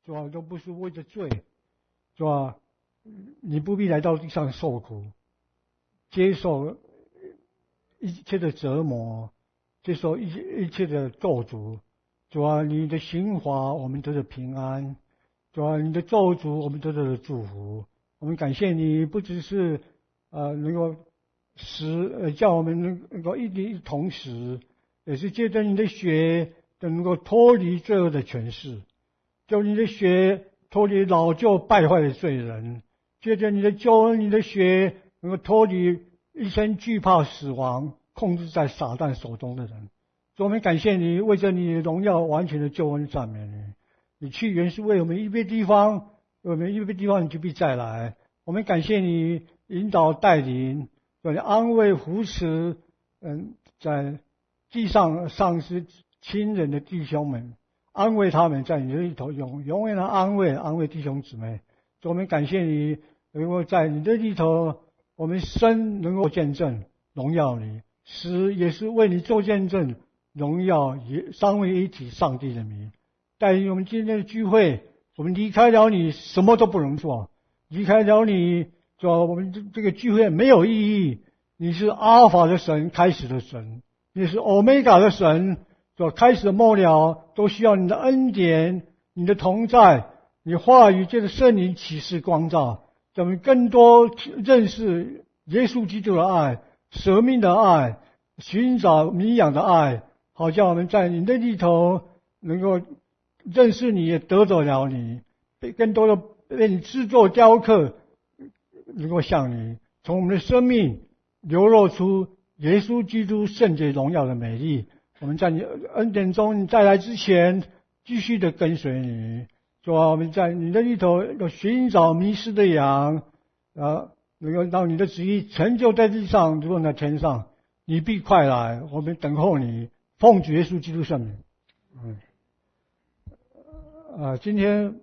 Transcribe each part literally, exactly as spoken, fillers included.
主啊，都不是为着罪，主啊，你不必来到地上受苦，接受一切的折磨，接受一切一切的咒诅。主啊，你的刑罚我们得着平安，主啊，你的咒诅我们得着了祝福。我们感谢你，不只是呃能够使呃叫我们能能够一一同时，也是借着你的血能够脱离罪恶的权势，就你的血脱离老旧败坏的罪人，借着你的救恩，你的血能够脱离一生惧怕死亡、控制在撒旦手中的人。所以我们感谢你，为着你的荣耀完全的救恩赞美你。你去原是为我们预备地方，为我们预备地方，你就必再来。我们感谢你引导带领，让你安慰扶持，嗯，在地上丧失亲人的弟兄们，安慰他们，在你的里头永永远的安慰安慰弟兄姊妹。所以我们感谢你，能够在你的里头，我们生能够见证荣耀你，死也是为你做见证。荣耀也三位一体上帝的名，带领我们今天的聚会，我们离开了你什么都不能做，离开了你，说我们这这个聚会没有意义。你是阿尔法的神，开始的神，你是欧米伽的神，说开始的末了都需要你的恩典，你的同在，你话语借着圣灵启示光照，让我们更多认识耶稣基督的爱，舍命的爱，寻找弥养的爱。好叫我们在你的里头能够认识你，也得着了你，被更多的被你制作雕刻，能够像你，从我们的生命流露出耶稣基督圣洁荣耀的美丽。我们在你恩典中，你再来之前，继续的跟随你。说我们在你的里头要寻找迷失的羊，啊，能够让你的旨意成就在地上，如同在天上。你必快来，我们等候你。奉主耶稣基督圣名。嗯，啊，今天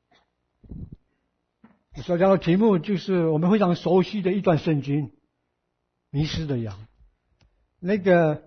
我所讲的题目就是我们非常熟悉的一段圣经，迷失的羊。那个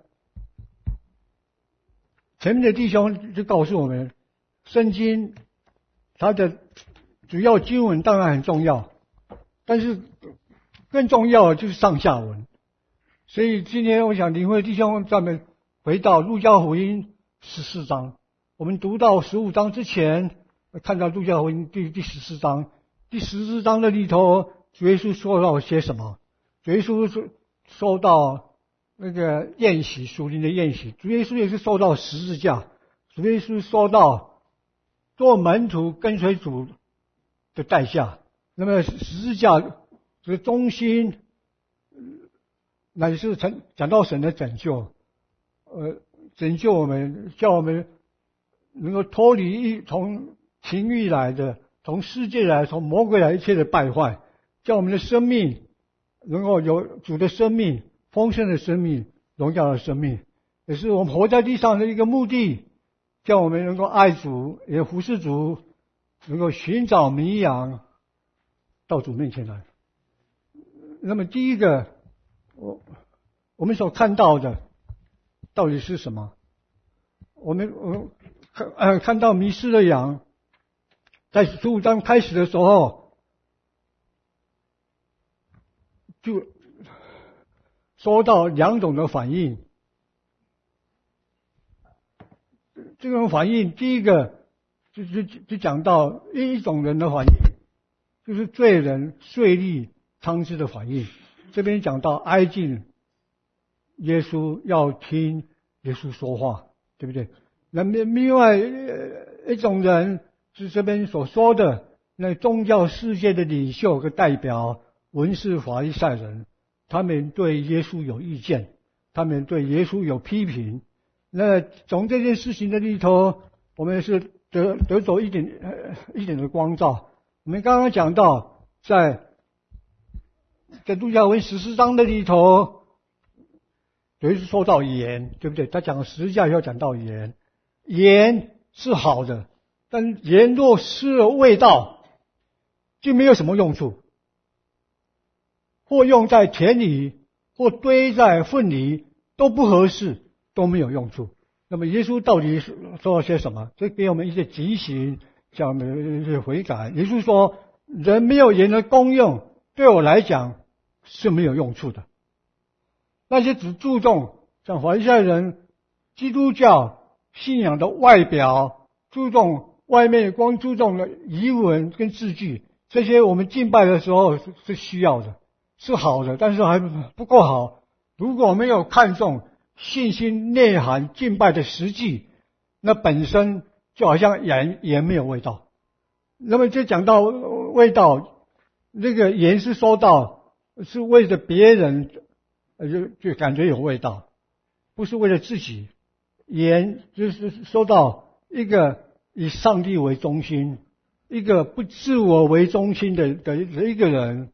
前面的弟兄就告诉我们，圣经它的主要经文当然很重要，但是更重要的就是上下文。所以今天我想领会弟兄咱们回到路加福音十四章，我们读到十五章之前，看到路加福音第第十四章，第十四章的里头，主耶稣说到些什么？主耶稣说说到那个宴席，属灵的宴席。主耶稣也是说到十字架，主耶稣说到做门徒跟随主的代价。那么十字架这个中心，乃是讲讲到神的拯救。呃，拯救我们，叫我们能够脱离从情欲来的、从世界来、从魔鬼来一切的败坏，叫我们的生命能够有主的生命、丰盛的生命、荣耀的生命，也是我们活在地上的一个目的，叫我们能够爱主，也服侍主，能够寻找迷羊，到主面前来。那么第一个，我我们所看到的。到底是什么？我们我们看呃看到迷失的羊，在十五章开始的时候，就说到两种的反应。这种反应，第一个就就就讲到一种人的反应，就是罪人税吏娼妓的反应。这边讲到挨近耶稣，要听耶稣说话，对不对？那么另外一种人是这边所说的那宗教世界的领袖和代表，文士法利赛人，他们对耶稣有意见，他们对耶稣有批评。那从这件事情的里头，我们是得得走一点呃一点的光照。我们刚刚讲到，在在路加福音十四章的里头。有一次说到盐，对不对？他讲十字架要讲到盐，盐是好的，但盐若失了味道，就没有什么用处。或用在田里，或堆在粪里，都不合适，都没有用处。那么耶稣到底说了些什么？这给我们一些提醒， 叫我们去悔改。也就是说，人没有盐的功用，对我来讲是没有用处的。那些只注重像法利赛人、基督教信仰的外表，注重外面光注重的仪文跟字句，这些我们敬拜的时候是是需要的，是好的，但是还不够好。如果没有看重信心内涵敬拜的实际，那本身就好像盐盐没有味道。那么就讲到味道，那个盐是说到是为了别人，就就感觉有味道，不是为了自己。盐就是说到一个以上帝为中心，一个不自我为中心的的一个人，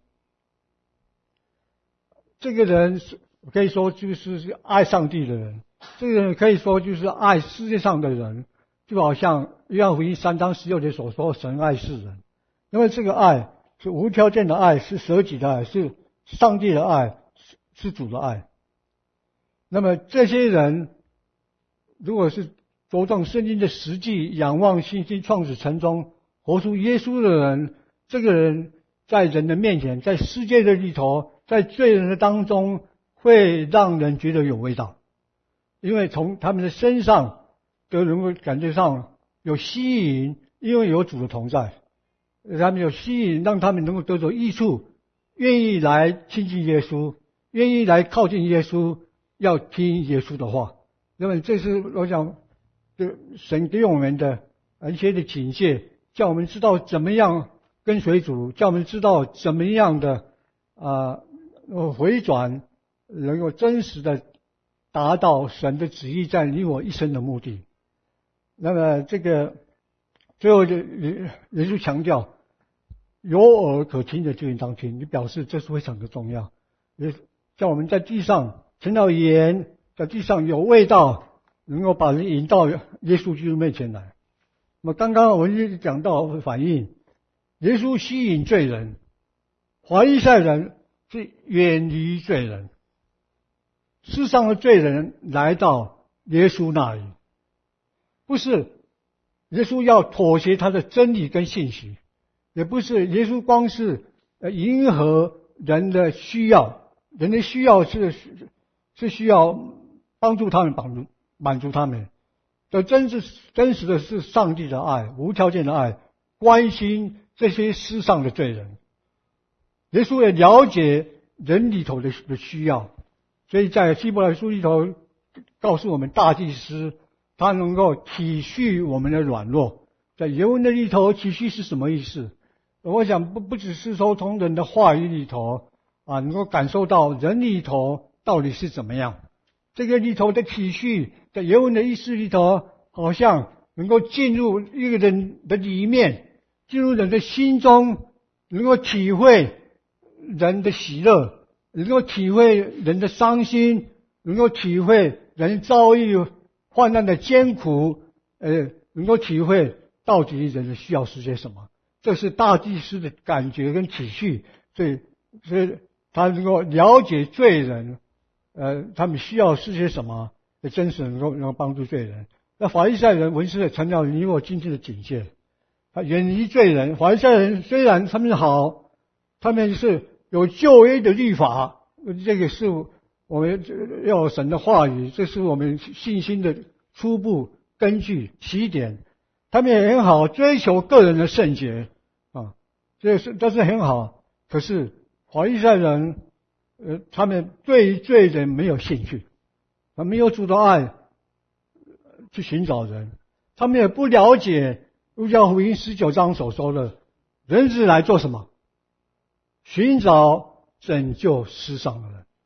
这个人可以说就是爱上帝的人，这个人可以说就是爱世界上的人，就好像约翰福音三章十六节所说，神爱世人。因为这个爱是无条件的爱，是舍己的爱，是上帝的爱，是主的爱。那么这些人如果是着重圣经的实际，仰望信心创始成终，活出耶稣的人，这个人在人的面前，在世界的里头，在罪人的当中，会让人觉得有味道，因为从他们的身上都能够感觉上有吸引，因为有主的同在，他们有吸引，让他们能够得到益处，愿意来亲近耶稣，愿意来靠近耶稣，要听耶稣的话。那么这是我想就神给我们的一些的警戒，叫我们知道怎么样跟随主，叫我们知道怎么样的啊、呃、回转，能够真实的达到神的旨意在你我一生的目的。那么这个最后就耶稣强调，有耳可听的就应当听，你表示这是非常的重要。也叫我们在地上成了盐，在地上有味道，能够把人引到耶稣基督面前来。那么刚刚我们就讲到反应，耶稣吸引罪人，法利赛人是远离罪人，世上的罪人来到耶稣那里，不是耶稣要妥协他的真理跟信息，也不是耶稣光是迎合人的需要，人的需要是是需要帮助他们，帮助满足他们。这真是真实的是上帝的爱，无条件的爱，关心这些世上的罪人。耶稣也了解人里头的需要，所以在希伯来书里头告诉我们，大祭司他能够体恤我们的软弱。在原文的里头，体恤是什么意思？我想不不只是说从人的话语里头啊，能够感受到人里头到底是怎么样。这个里头的体恤，在原文的意思里头，好像能够进入一个人的里面，进入人的心中，能够体会人的喜乐，能够体会人的伤心，能够体会人遭遇患难的艰苦，呃，能够体会到底人的需要是些什么。这是大祭司的感觉跟体恤，所以所以他能够了解罪人，呃，他们需要是些什么，真实能够能够帮助罪人。那法利赛人、文士强调你我今天的警戒，他远离罪人。法利赛人虽然他们好，他们是有旧约的律法，这个是我们要有神的话语，这是我们信心的初步根据起点。他们也很好，追求个人的圣洁啊，这是这是很好。可是法利赛人，呃，他们对于罪人没有兴趣，他没有主的爱去寻找人，他们也不了解路加福音十九章所说的，人是来做什么？寻找拯救世上的人。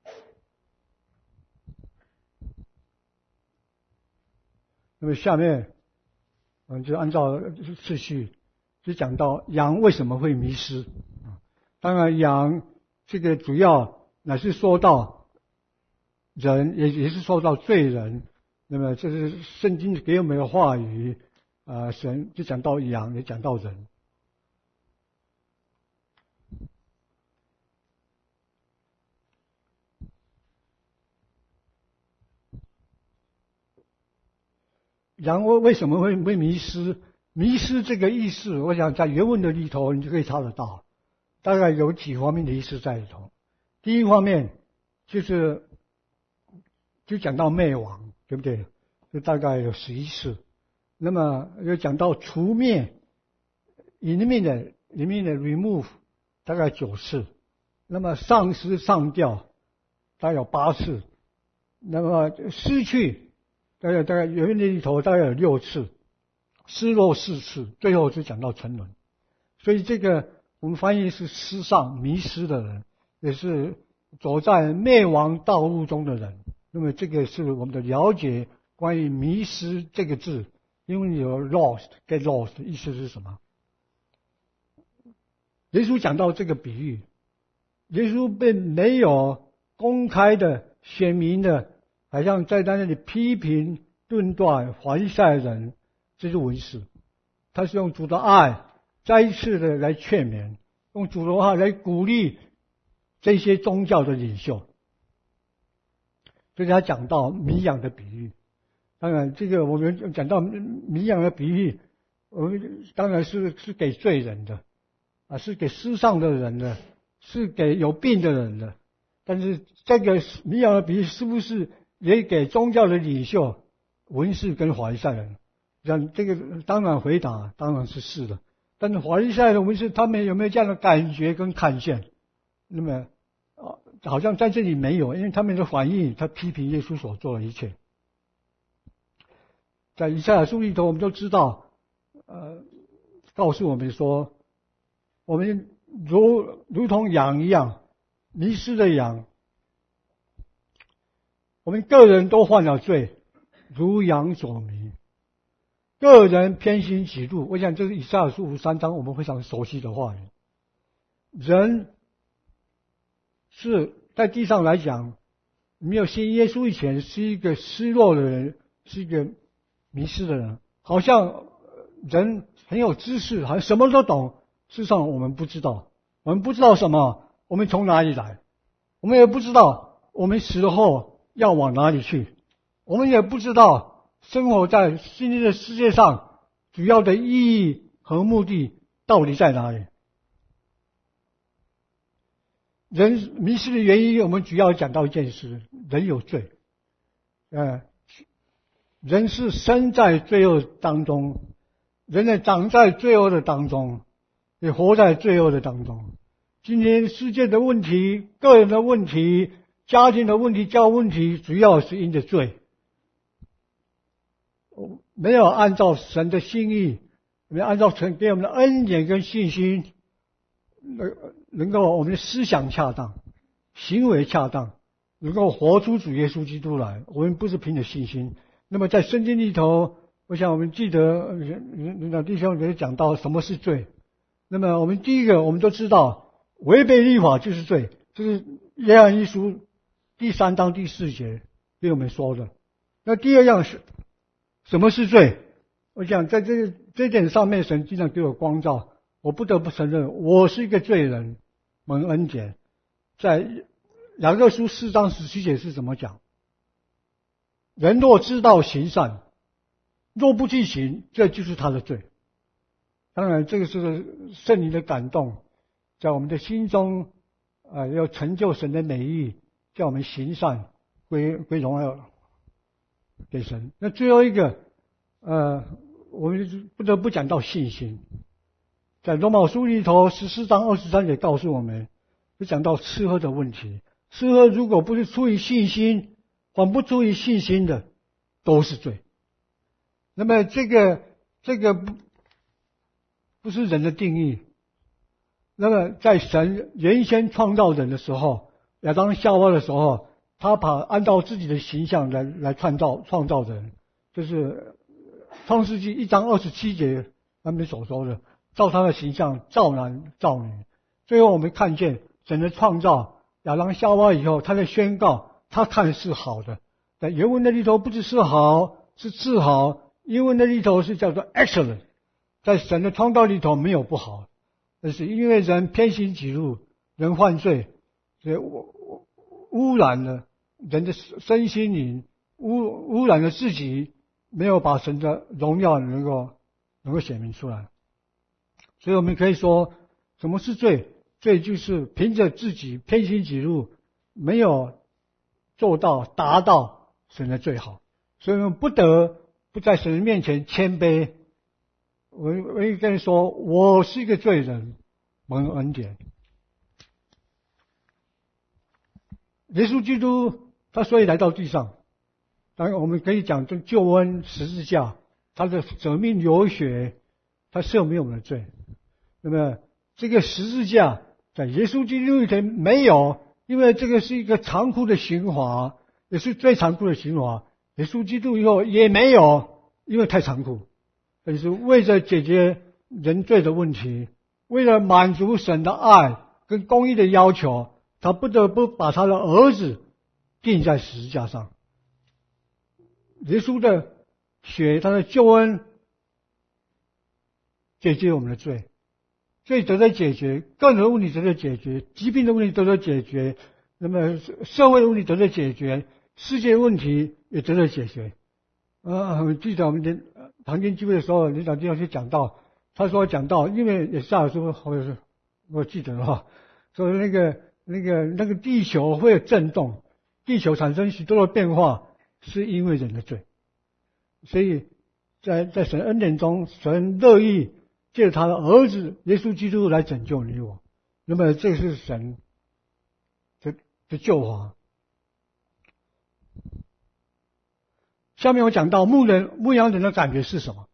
那么下面我们就按照次序就讲到羊为什么会迷失。当然羊这个主要乃是说到人，也也是说到罪人。那么这是圣经给我们的话语啊、呃，神就讲到羊，也讲到人。羊为为什么会会迷失？ 迷失这个意思，我想在原文的里头你就可以查得到，大概有几方面的意思在里头。第一方面就是就讲到灭亡，对不对？就大概有十一次。那么又讲到除灭 eliminate eliminate remove 大概九次。那么丧失上吊大概有八次。那么失去大概大概原文的里头大概有六次。失落四次，最后是讲到沉沦。所以这个我们翻译是失丧迷失的人，也是走在灭亡道路中的人。那么这个是我们的了解关于迷失这个字，因为有 lost get lost 意思是什么？耶稣讲到这个比喻，耶稣并没有公开的显明的好像在他那里批评论断法利赛人这些文士，他是用主的爱再一次的来劝勉，用主的爱来鼓励这些宗教的领袖。所以他讲到迷养的比喻，当然这个我们讲到迷养的比喻，我们当然是是给罪人的啊，是给世上的人的，是给有病的人的。但是这个迷养的比喻是不是也给宗教的领袖、文士跟法利赛人？像这个当然回答当然是是的，但是法利赛人文士他们有没有这样的感觉跟看见？那么啊，好像在这里没有，因为他们的反应，他批评耶稣所做的一切。在以赛亚书里头，我们都知道，呃，告诉我们说，我们如如同羊一样，迷失的羊，我们个人都犯了罪，如羊走迷。个人偏行己路，我想这是以赛亚书五十三章我们非常熟悉的话语。人是在地上来讲，没有信耶稣以前是一个失落的人，是一个迷失的人，好像人很有知识，好像什么都懂，事实上我们不知道，我们不知道什么，我们从哪里来，我们也不知道我们死后要往哪里去，我们也不知道生活在今天的世界上主要的意义和目的到底在哪里？人迷失的原因，我们主要讲到一件事：人有罪，呃，人是生在罪恶当中，人呢长在罪恶的当中，也活在罪恶的当中。今天世界的问题、个人的问题、家庭的问题、教会问题，主要是因着罪。没有按照神的心意，没有按照神给我们的恩典跟信心，能能够我们的思想恰当，行为恰当，能够活出主耶稣基督来。我们不是凭着信心。那么在圣经里头，我想我们记得领导弟兄也讲到什么是罪。那么我们第一个，我们都知道违背律法就是罪，这是约翰一书第三章第四节给我们说的。那第二样是什么是罪？我想在这这点上面，神经常给我光照，我不得不承认，我是一个罪人，蒙恩典。在雅各书四章十七节是怎么讲？人若知道行善，若不去行，这就是他的罪。当然，这个是圣灵的感动，在我们的心中啊、呃，要成就神的美意，叫我们行善，归归荣耀给神。那最后一个，呃，我们不得不讲到信心。在罗马书里头十四章二十三节告诉我们，就讲到吃喝的问题。吃喝如果不是出于信心，还不出于信心的，都是罪。那么这个这个不不是人的定义。那么在神原先创造人的时候，亚当夏娃的时候，他把按照自己的形象来来创造创造人，就是创世纪一章二十七节他们所说的，照他的形象造男造女。最后我们看见神的创造亚当夏娃以后，他的宣告他看是好的。在原文的里头不只是好，是至好，英文的里头是叫做 excellent。 在神的创造里头没有不好，但是因为人偏行己路，人犯罪，所以污染了人的身心灵，污污染了自己，没有把神的荣耀能够能够显明出来。所以我们可以说，什么是罪？罪就是凭着自己偏心己路，没有做到达到神的最好，所以我们不得不在神的面前谦卑。我我一跟你说，我是一个罪人，蒙恩典。耶稣基督他所以来到地上，当然我们可以讲这救恩十字架，他的舍命流血，他赦免我们的罪。那么这个十字架在耶稣基督以前没有，因为这个是一个残酷的刑罚，也是最残酷的刑罚。耶稣基督以后也没有，因为太残酷。但是为了解决人罪的问题，为了满足神的爱跟公义的要求，他不得不把他的儿子钉在十字架上。耶稣的血，他的救恩解决我们的罪，罪得到解决，个人的问题得到解决，疾病的问题得到解决，那么社会的问题得到解决，世界问题也得到解决。啊，我记得我们连唐经聚会的时候，领导经常去讲到，他说讲到，因为也下来说，或者是我记得哈，说那个那个那个地球会有震动，地球产生许多的变化，是因为人的罪。所以在在神恩典中，神乐意借着他的儿子耶稣基督来拯救你我。那么这是神的的救法。下面我讲到牧人牧羊人的感觉是什么？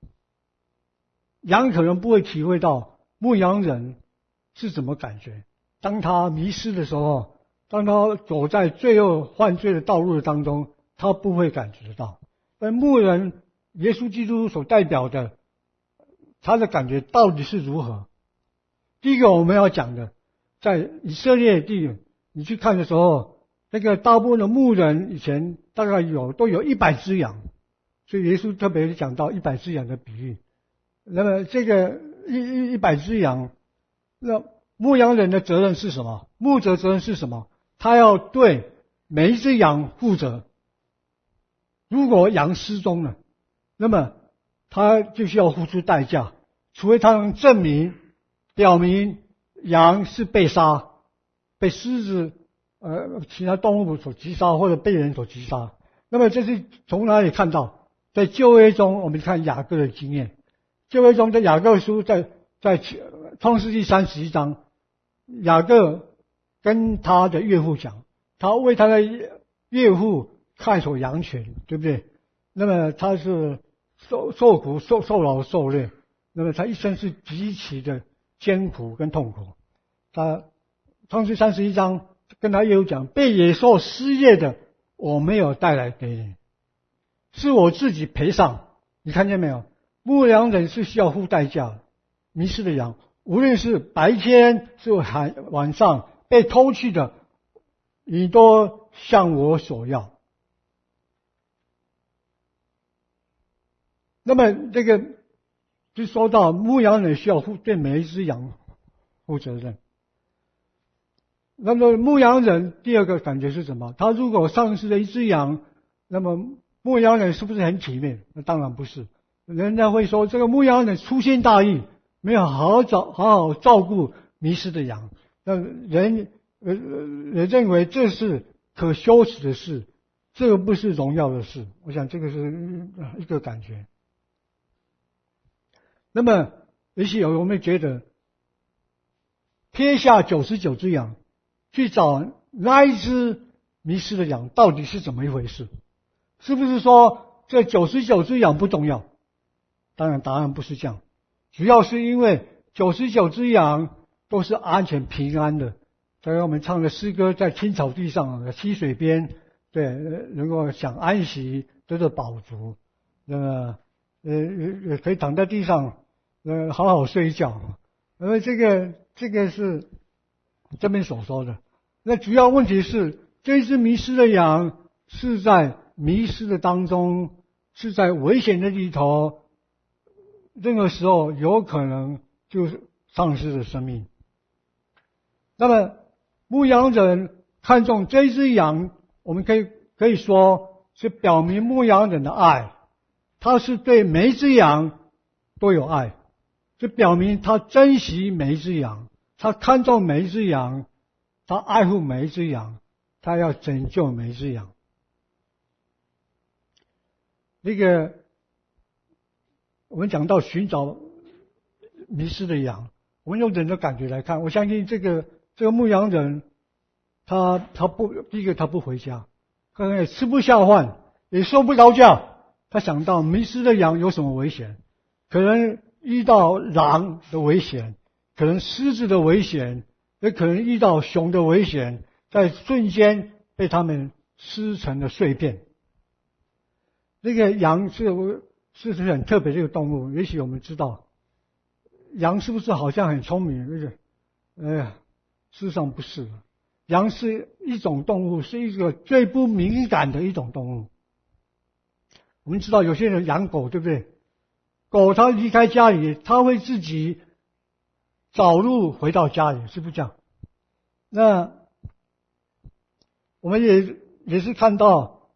羊可能不会体会到牧羊人是怎么感觉。当他迷失的时候，当他走在罪恶犯罪的道路的当中，他不会感觉得到。而牧人耶稣基督所代表的，他的感觉到底是如何？第一个我们要讲的，在以色列地，你去看的时候，那个大部分的牧人以前大概有都有一百只羊，所以耶稣特别讲到一百只羊的比喻。那么这个一一一百只羊，那牧羊人的责任是什么？牧者责任是什么？他要对每一只羊负责。如果羊失踪了，那么他就需要付出代价，除非他能证明表明羊是被杀，被狮子呃其他动物所击杀，或者被人所击杀。那么这是从哪里看到？在旧约中，我们看雅各的经验。旧约中的雅各书在在创世纪三十一章，雅各跟他的岳父讲，他为他的岳父看守羊群，对不对？那么他是受受苦受受劳受累，那么他一生是极其的艰苦跟痛苦。他创世三十一章跟他岳父讲，被野兽撕裂的我没有带来给你，是我自己赔上。你看见没有？牧羊人是需要付代价的。迷失的羊，无论是白天是晚上被偷去的，你都向我索要。那么这个就说到牧羊人需要负对每一只羊负责任。那么牧羊人第二个感觉是什么？他如果丧失了一只羊，那么牧羊人是不是很体面？那当然不是。人家会说这个牧羊人粗心大意，没有好好照好好照顾迷失的羊。那人呃呃认为这是可羞耻的事，这个不是荣耀的事。我想这个是一个感觉。那么也许有我们觉得撇下九十九只羊去找那一只迷失的羊到底是怎么一回事？是不是说这九十九只羊不重要？当然答案不是这样，主要是因为九十九只羊都是安全平安的。所以我们唱的诗歌，在青草地上溪水边，对，能够享安息，得到饱足，那么呃也可以躺在地上呃好好睡觉。那么这个这个是这边所说的。那主要问题是，这只迷失的羊是在迷失的当中，是在危险的里头，任何时候有可能就是丧失了生命。那么牧羊人看重这只羊，我们可以可以说是表明牧羊人的爱，他是对每一只羊都有爱，这表明他珍惜每一只羊，他看重每一只羊，他爱护每一只羊，他要拯救每一只羊。那个我们讲到寻找迷失的羊，我们用人的感觉来看，我相信这个这个牧羊人，他他不第一个他不回家，可能也吃不下饭，也睡不着觉。他想到迷失的羊有什么危险？可能遇到狼的危险，可能狮子的危险，也可能遇到熊的危险，在瞬间被他们撕成了碎片。那个羊是是是很特别的一个动物，也许我们知道，羊是不是好像很聪明？那个，呃，事实上不是。羊是一种动物，是一个最不敏感的一种动物。我们知道有些人养狗，对不对？狗它离开家里，它会自己找路回到家里，是不是这样？那我们也也是看到，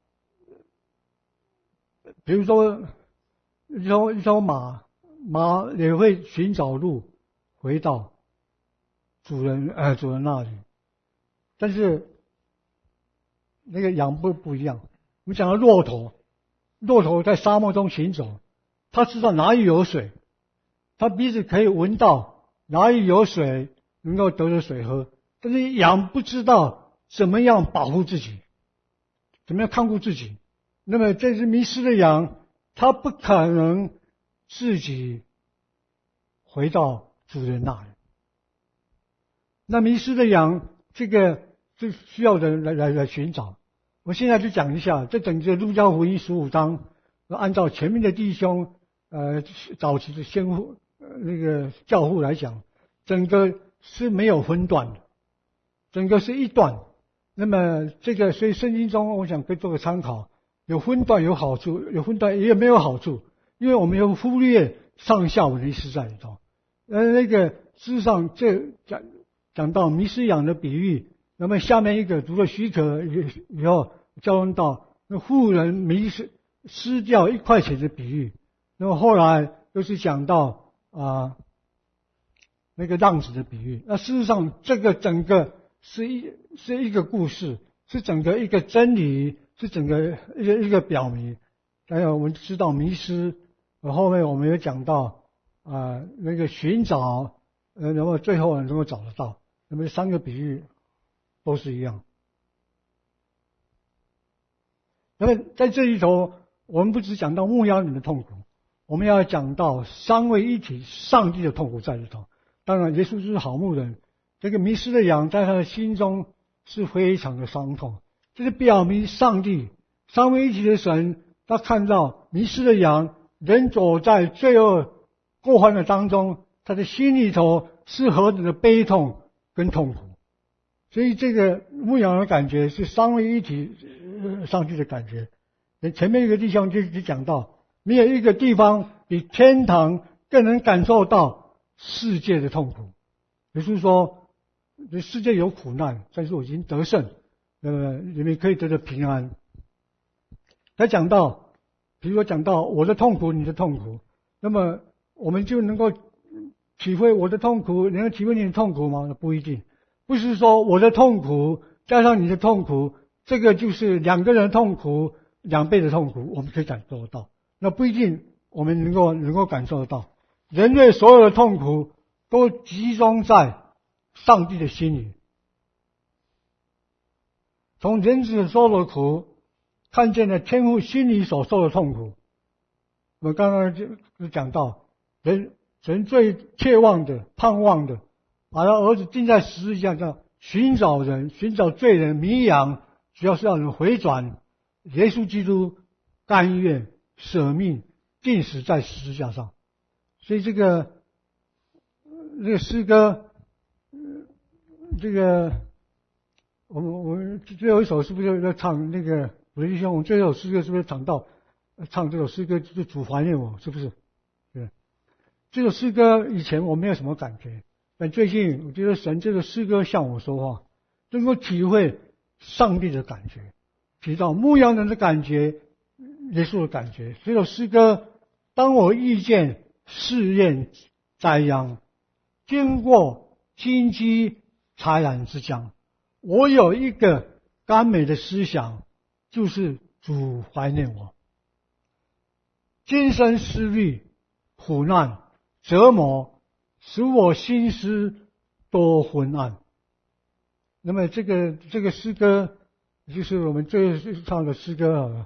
比如说一头一头马，马也会寻找路回到主人呃主人那里，但是那个羊不不一样。我们讲到骆驼，骆驼在沙漠中行走，它知道哪里有水，它鼻子可以闻到哪里有水，能够得着水喝。但是羊不知道怎么样保护自己，怎么样看顾自己。那么这只迷失的羊，它不可能自己回到主人那里。那迷失的羊，这个就需要人来来来寻找。我现在就讲一下，这整个路加福音十五章，按照前面的弟兄呃早期的先父、呃、那个教父来讲，整个是没有分段的，整个是一段。那么这个所以圣经中我想可以做个参考，有分段有好处，有分段也没有好处，因为我们有忽略上下文的意思在里头。呃那个事实上这讲讲到迷失羊的比喻，那么下面一个读了许可以后教论到那妇人迷失失掉一块钱的比喻，那么后来又是讲到啊、呃、那个浪子的比喻。那事实上这个整个是一是一个故事，是整个一个真理，是整个一个一个表明。还有我们知道迷失，后面我们有讲到啊、呃、那个寻找，呃然后最后能够找得到。那么三个比喻都是一样。那么在这里头，我们不只讲到牧羊人的痛苦，我们要讲到三位一体上帝的痛苦在里头。当然耶稣就是好牧人，这个迷失的羊在他的心中是非常的伤痛，这是表明上帝三位一体的神，他看到迷失的羊，人走在罪恶过犯的当中，他的心里头是何等的悲痛跟痛苦。所以这个牧羊的感觉是三位一体上去的感觉。前面一个弟兄就就讲到，没有一个地方比天堂更能感受到世界的痛苦。也就是说，这世界有苦难，但是我已经得胜，那么你们可以得到平安。他讲到，比如说讲到我的痛苦，你的痛苦，那么我们就能够体会我的痛苦，能够体会你的痛苦吗？不一定。不是说我的痛苦加上你的痛苦，这个就是两个人的痛苦两倍的痛苦，我们可以感受得到。那不一定我们能够能够感受得到。人类所有的痛苦都集中在上帝的心里。从人子受的苦，看见了天父心里所受的痛苦。我刚刚就讲到，人人最切望的、盼望的，把他儿子钉在十字架上，寻找人，寻找罪人、迷羊，主要是让人回转。耶稣基督甘愿舍命，钉死在十字架上。所以这个这个诗歌，这个我们我们最后一首是不是要唱那个我的弟兄？我们最后一首诗歌是不是唱到唱这首诗歌就是主怀念我，是不是？对，这首诗歌以前我没有什么感觉。但最近我觉得神这个诗歌向我说话，能够体会上帝的感觉，提到牧羊人的感觉，耶稣的感觉。这首诗歌，当我遇见试验灾殃，经过荆棘豺染之江。我有一个甘美的思想，就是主怀念我。今生思虑、苦难、折磨，使我心思多昏暗。那么这个这个诗歌就是我们最唱的诗歌了。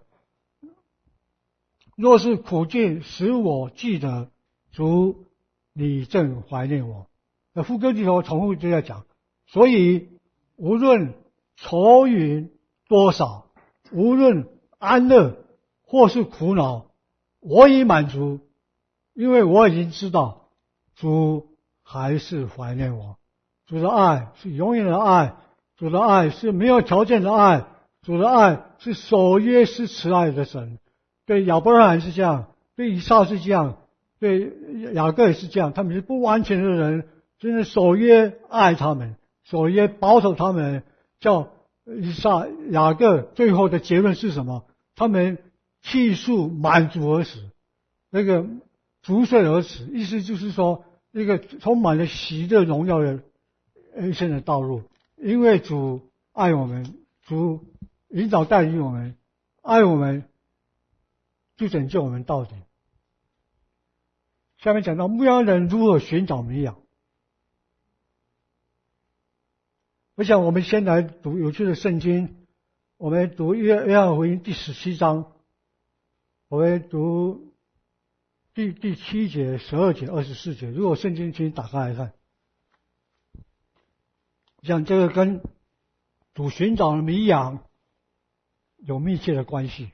若是苦境使我记得主，你正怀念我。那副歌里头重复就在讲，所以无论愁云多少，无论安乐或是苦恼，我已满足，因为我已经知道主还是怀念我。主的爱是永远的爱，主的爱是没有条件的爱，主的爱是守约是慈爱的神。对亚伯拉罕是这样，对以撒是这样，对雅各也是这样。他们是不完全的人，真的守约爱他们，守约保守他们。叫以撒、雅各最后的结论是什么？他们气数满足而死，那个逐岁而死，意思就是说，一个充满了喜乐荣耀的人生的道路。因为主爱我们，主引导带领我们，爱我们，就拯救我们到底。下面讲到牧羊人如何寻找迷羊。我想我们先来读有趣的圣经，我们读约约翰福音第十七章，我们读第第七节、十二节、二十四节。如果圣经请打开来看，我想这个跟主寻找的迷羊有密切的关系。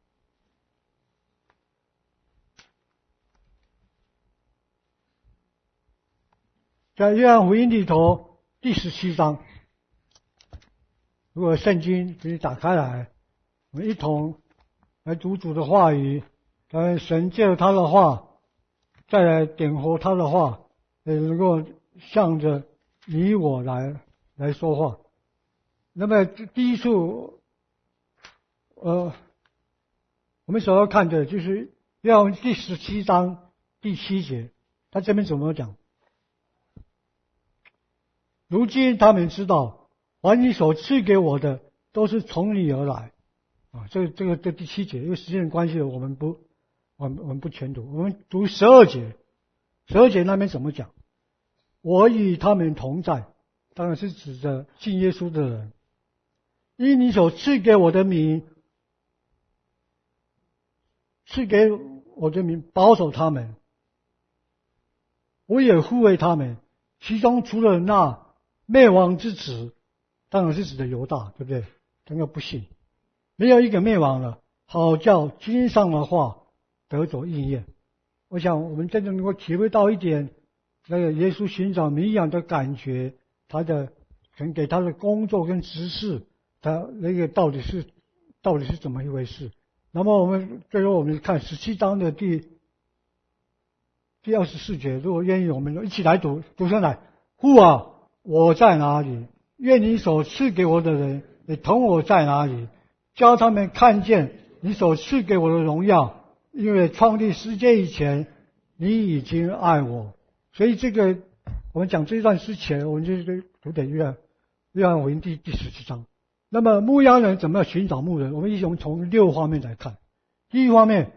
在约翰福音里头第十七章，如果圣经可以打开来，我们一同来读主的话语，让神借着他的话，再来点活他的话，也能够向着你我来来说话。那么第一处，呃，我们所要看的就是约翰第十七章第七节，他这边怎么讲？如今他们知道，凡你所赐给我的，都是从你而来。啊，这个这个这第七节，因为时间的关系，我们不，我们我们不全读，我们读十二节。十二节那边怎么讲？我与他们同在，当然是指着信耶稣的人。因你所赐给我的名，赐给我的名，保守他们，我也护卫他们。其中除了那灭亡之子，当然是指的犹大，对不对？那个不信，没有一个灭亡了，好叫经上的话得着应验。我想我们真正能够体会到一点，那个耶稣寻找迷羊的感觉，他的神给他的工作跟指示，他那个到底是到底是怎么一回事？那么我们最后我们看十七章的第第二十四节，如果愿意，我们一起来读，读上来。父啊，我在哪里？愿你所赐给我的人也同我在哪里，叫他们看见你所赐给我的荣耀。因为创立世界以前，你已经爱我。所以这个我们讲这一段之前，我们就读点约翰约翰福音第第十七章。那么牧羊人怎么样寻找牧人？我们一同从六方面来看。第一方面，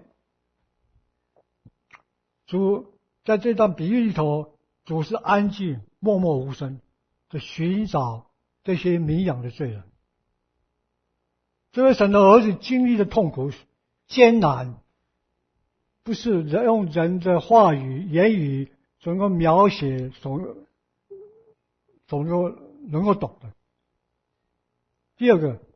主在这段比喻里头，主是安静默默无声的寻找这些迷羊的罪人。这位神的儿子经历的痛苦艰难，不是人用人的话语言语所能够描写所所能够能够懂的。第二个，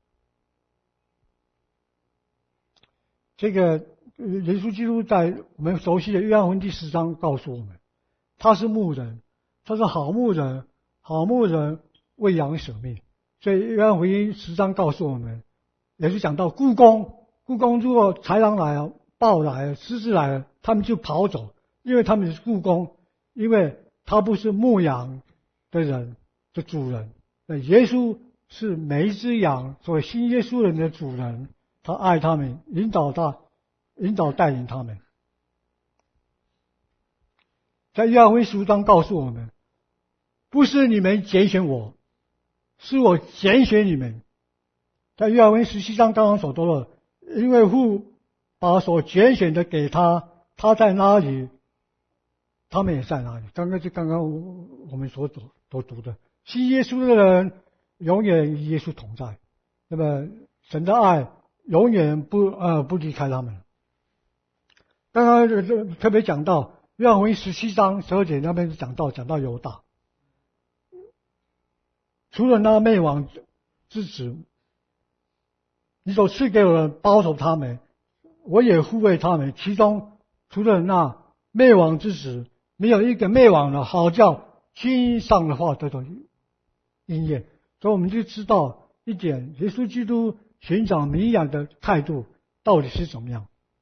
这个耶稣基督在我们熟悉的约翰福音第十章告诉我们，他是牧人，他是好牧人，好牧人为羊舍命。所以约翰福音十章告诉我们，也是讲到雇工，雇工如果豺狼来了、豹来了、狮子来了，他们就跑走，因为他们是雇工，因为他不是牧羊的人的主人。那耶稣是每一只羊，所谓新耶稣人的主人，他爱他们，引导他，引导带领他们。 在约翰福音十五章告诉我们，不是你们拣选我，是我拣选你们。在约翰福音十七章刚刚所说的，因为父把所拣选的给他，他在哪里，他们也在哪里。刚刚就刚刚我们所读所读的，信耶稣的人永远与耶稣同在，那么神的爱永远不呃不离开他们。刚刚特别讲到约翰福音十七章十二节那边讲到讲到犹大，除了那灭亡之子，你所赐给我的保守他们，我也护卫他们。其中除了那灭亡之子，没有一个灭亡的，好叫经上的话得到应验。所以我们就知道一点，耶稣基督寻找迷羊的态度到底是怎么样。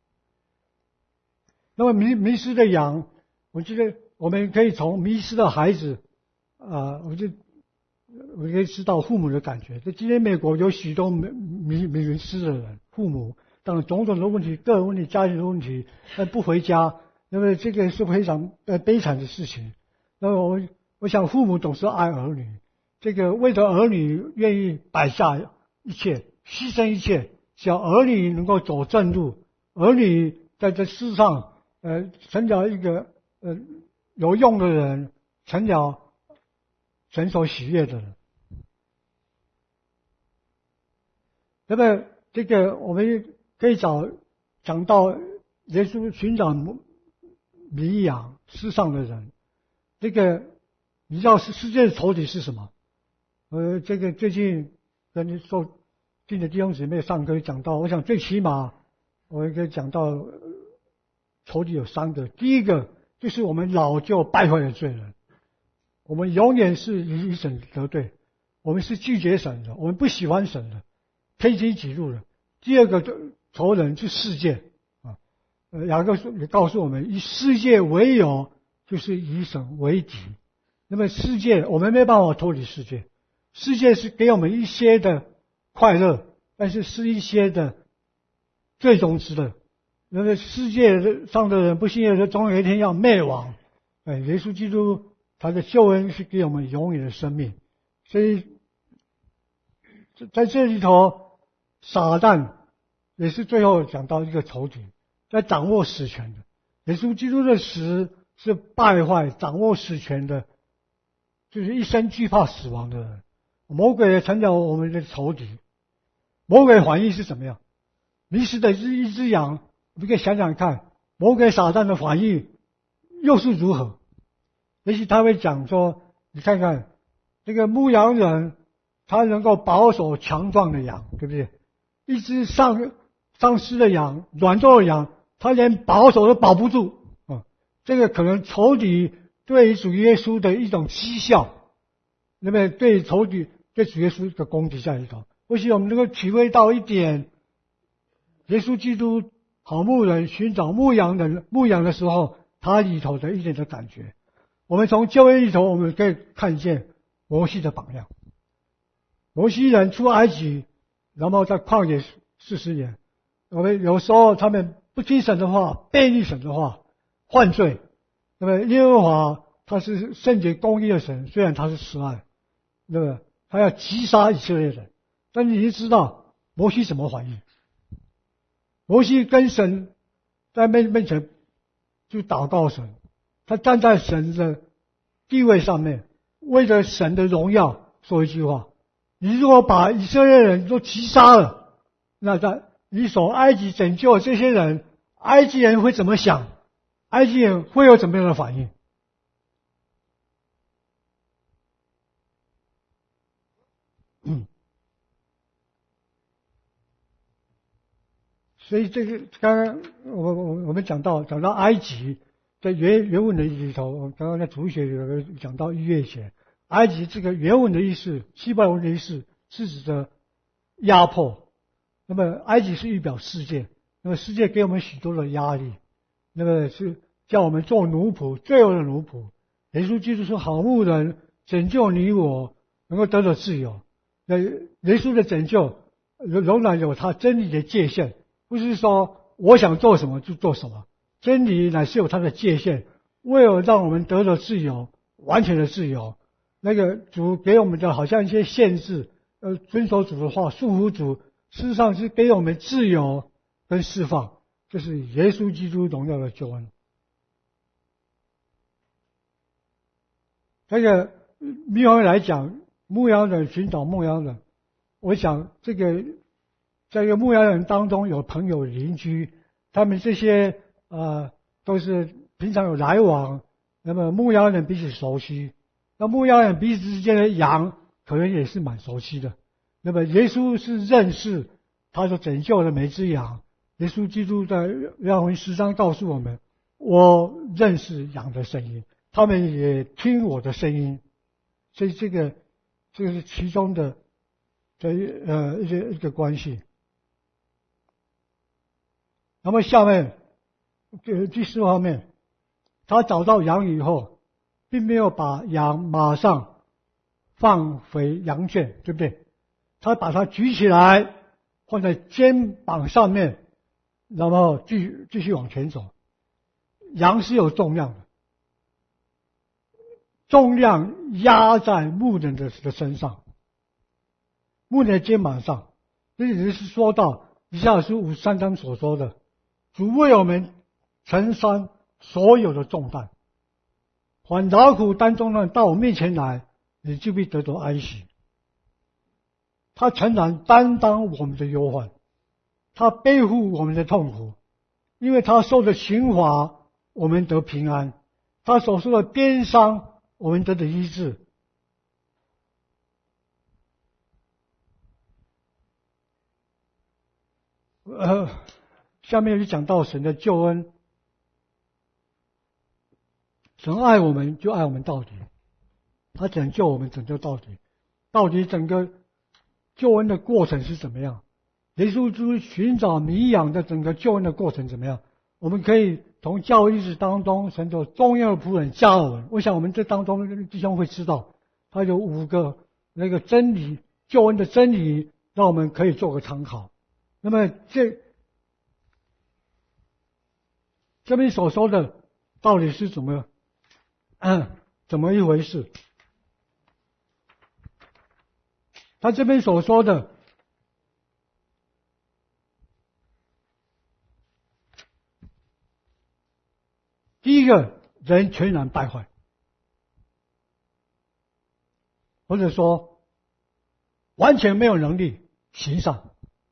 那么迷迷失的羊，我觉得我们可以从迷失的孩子啊、呃，我就我可以知道父母的感觉。在今天美国有许多迷迷迷失的人，父母当然种种的问题，个人问题、家庭的问题，呃不回家，那么这个是非常呃悲惨的事情。那么我我想父母总是爱儿女，这个为了儿女愿意摆下一切，牺牲一切，只要儿女能够走正路，儿女在这世上呃成了一个呃有用的人，成了神所喜悦的人。那么这个我们可以找讲到耶稣寻找迷羊世上的人，这个你知道世世界的仇敌是什么？呃，这个最近跟受进的弟兄姊妹上课讲到，我想最起码我可以讲到仇敌有三个。第一个就是我们老旧败坏的罪人，我们永远是与神得罪，我们是拒绝神的，我们不喜欢神的，偏激己路的。第二个仇人是世界啊，呃，雅各也告诉我们，以世界为友，就是以神为敌。那么世界我们没办法脱离世界，世界是给我们一些的快乐，但是是一些的最终之乐。那么世界上的人不信的人，总有一天要灭亡。哎，耶稣基督他的救恩是给我们永远的生命，所以在这里头，撒旦也是最后讲到一个仇敌，在掌握实权的。耶稣基督的死是败坏掌握实权的，就是一生惧怕死亡的人。魔鬼也成了我们的仇敌。魔鬼反应是怎么样？迷失的一只羊，我们可以想想看，魔鬼撒旦的反应又是如何？也许他会讲说，你看看这个牧羊人，他能够保守强壮的羊，对不对？一只丧丧失的羊、软弱的羊，他连保守都保不住啊！这个可能仇敌对主耶稣的一种讥笑，那么对仇敌对主耶稣的攻击在里头。或许我们能够体会到一点，耶稣基督好牧人寻找牧羊的牧羊的时候，他里头的一点的感觉。我们从旧约里头，我们可以看见摩西的榜样。摩西人出埃及，然后在旷野四十年，我们有时候他们不听神的话，背逆神的话，犯罪。那么耶和华他是圣洁公义的神，虽然他是慈爱，那么他要击杀以色列人。但你知道摩西怎么反应？摩西跟神在面面前就祷告神，他站在神的地位上面，为了神的荣耀说一句话：你如果把以色列人都击杀了，那在你所埃及拯救这些人，埃及人会怎么想？埃及人会有怎么样的反应？嗯。所以这个刚刚我我我们讲到讲到埃及，在原原文的里头，刚刚在主学有讲到逾越节，埃及这个原文的意思，希伯来文的意思是指着压迫。那么埃及是预表世界，那么世界给我们许多的压力，那么是叫我们做奴仆，罪恶的奴仆。耶稣基督说：“好牧人拯救你我，能够得到自由。”那耶稣的拯救仍然有他真理的界限。不是说我想做什么就做什么，真理乃是有它的界限。 为了让我们得到自由，完全的自由，那个主给我们的好像一些限制，呃，遵守主的话，束缚主，事实上是给我们自由跟释放，这是耶稣基督荣耀的救恩。这个牧羊人来讲，牧羊人寻找牧羊人，我想这个在一个牧羊人当中有朋友邻居，他们这些呃都是平常有来往，那么牧羊人彼此熟悉，那牧羊人彼此之间的羊可能也是蛮熟悉的。那么耶稣是认识他所拯救的每只羊，耶稣基督在约翰福音十章告诉我们，我认识羊的声音，他们也听我的声音，所以这个这个是其中的这呃一个一个关系。那么下面这第四方面，他找到羊以后，并没有把羊马上放回羊圈，对不对？他把它举起来，放在肩膀上面，然后继续继续往前走。羊是有重量的，重量压在牧人的的身上，牧人的肩膀上。这也是说到以赛亚书五十三章所说的，主为我们承担所有的重担，凡劳苦担重担到我面前来，你就必得着安息。他诚然担当我们的忧患，他背负我们的痛苦，因为他受的刑罚，我们得平安；他所受的鞭伤，我们得的医治。呃，下面就讲到神的救恩，神爱我们就爱我们到底，他拯救我们拯救到底。到底整个救恩的过程是怎么样？耶稣基督寻找迷养的整个救恩的过程怎么样？我们可以从教会历史当中，神所重要的仆人加尔文，我想我们这当中弟兄会知道，他有五个那个真理，救恩的真理，让我们可以做个参考。那么这这边所说的到底是怎么嗯怎么一回事？他这边所说的，第一个人全然败坏，或者说完全没有能力行善。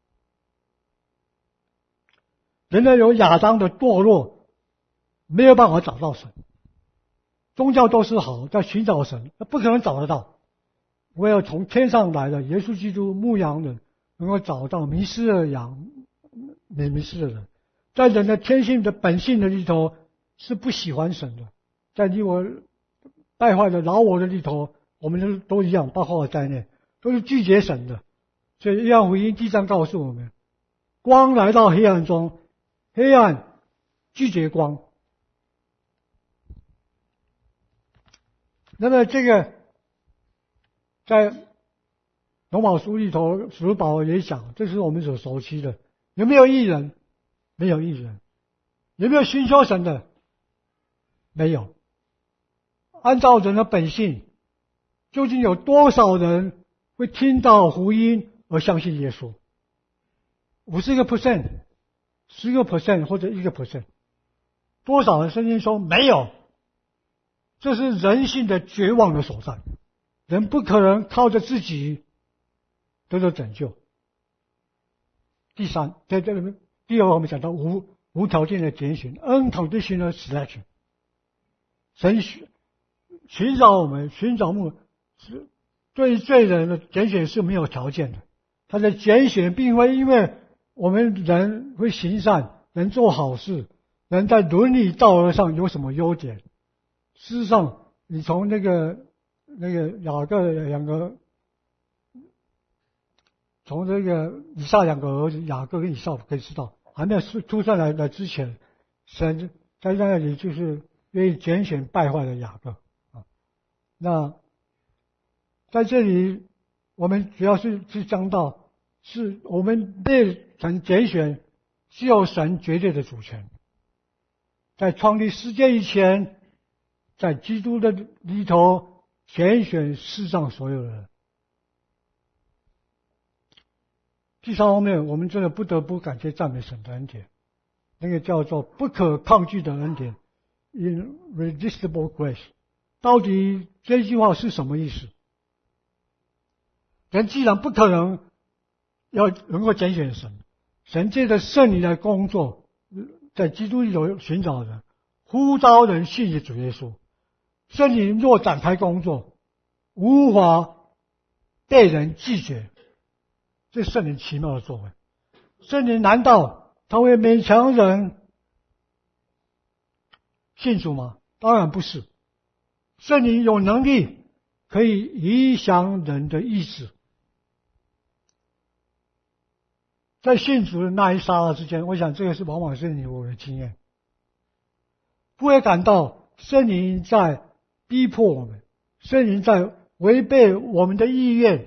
人类有亚当的堕落，没有办法找到神。宗教都是好，在寻找神，那不可能找得到。唯有从天上来的耶稣基督牧羊人，能够找到迷失的羊，迷迷失的人。在人的天性的本性的里头，是不喜欢神的。在你我败坏的老我的里头，我们都都一样，包括我在内，都是拒绝神的。所以约翰福音第一章告诉我们，光来到黑暗中，黑暗拒绝光。那么这个在罗马书里头，使徒保罗也讲，这是我们所熟悉的。有没有义人？没有义人。有没有寻求神的？没有。按照人的本性，究竟有多少人会听到福音而相信耶稣？五十个 percent， 十个 percent 或者一个 percent， 多少人圣经说没有？这是人性的绝望的所在。人不可能靠着自己得到拯救。第三，在这里面，第二我们讲到无无条件的拣选 ，unconditional selection。神寻寻找我们，寻找我们，是对罪人的拣选是没有条件的。他的拣选并非因为我们人会行善，能做好事，人在伦理道德上有什么优点。事实上，你从那个那个雅各两个，从这个以撒两个儿子雅各跟以撒可以知道，还没有出生来的之前，神在那里就是愿意拣选败坏的雅各啊。那在这里，我们主要是是讲到，是我们被神拣选，是有神绝对的主权。在创立世界以前， 在基督的里头拣选世上所有的人。第三方面，我们真的不得不感谢赞美神的恩典，那个叫做不可抗拒的恩典 （irresistible grace）。到底这句话是什么意思？人既然不可能要能够拣选神，神借着圣灵来工作，在基督里头寻找人，呼召人信主主耶稣。圣灵若展开工作，无法被人拒绝。这是圣灵奇妙的作为。圣灵难道他会勉强人信主吗？当然不是。圣灵有能力可以影响人的意志。在信主的那一刹那之间，我想这个是往往是你我的经验，不会感到圣灵在逼迫我们，圣灵在违背我们的意愿，